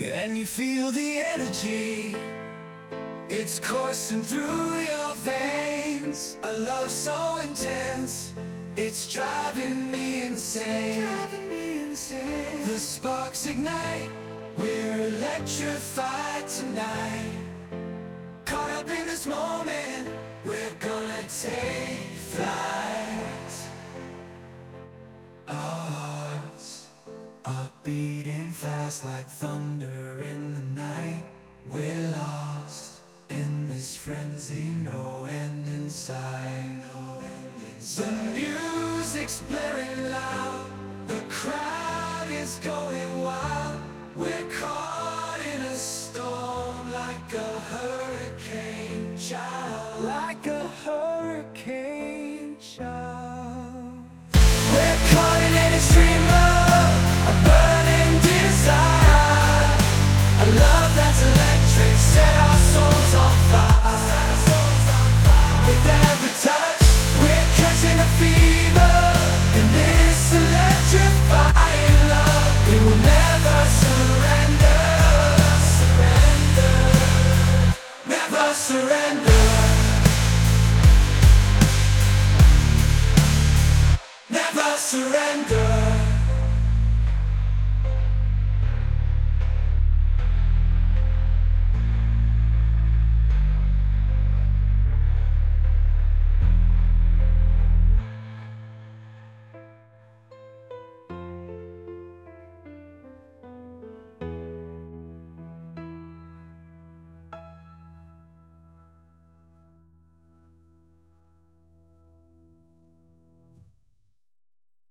And you feel the energy, it's coursing through your veins. A love so intense, it's driving me insane. The sparks ignite, we're electrified tonight. Caught up in this moment, we're gonna take flight. Our hearts are beating fast like thunder in the night. We're